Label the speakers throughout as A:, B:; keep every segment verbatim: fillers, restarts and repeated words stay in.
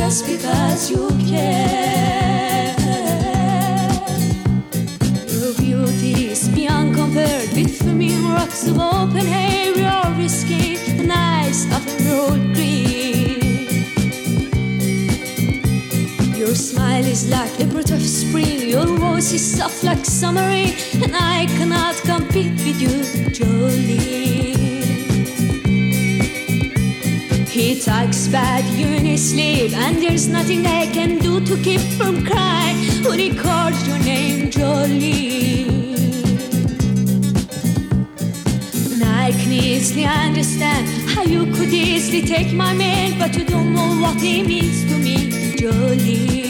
A: just because you care. Your beauty is beyond compared with flaming rocks of open hair. You're risking the nice of a road green. Your smile is like a breath of spring. Your voice is soft like summer rain, and I cannot compete with you, Jolene. He talks about you in his sleep, and there's nothing I can do to keep from crying when he calls your name, Jolene. And I can easily understand how you could easily take my man, but you don't know what he means to me, Jolene.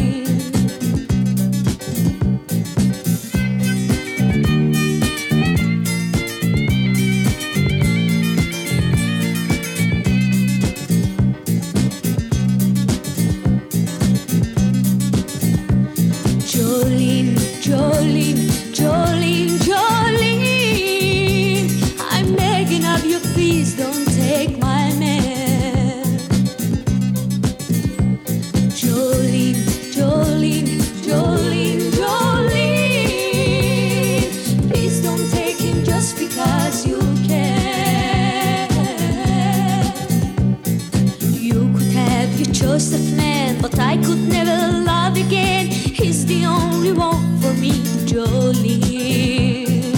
A: Jolene, Jolene, Jolene, Jolene, I'm begging of you, please don't take my man. Jolene, Jolene, Jolene, Jolene, please don't take him just because you can. You could have your choice of man, but I could never love again. He's the only one for me, Jolene.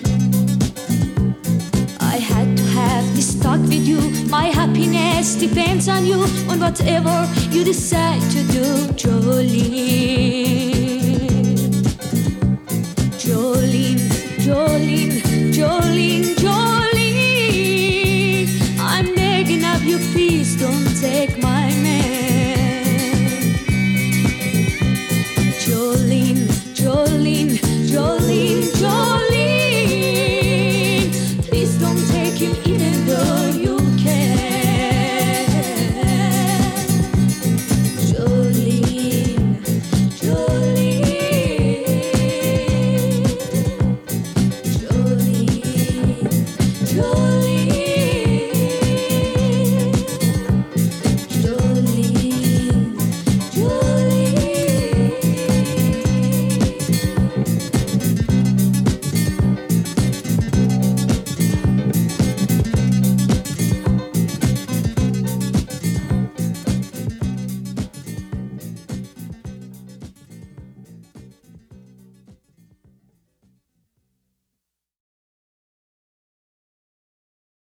A: I had to have this talk with you. My happiness depends on you, on whatever you decide to do, Jolene.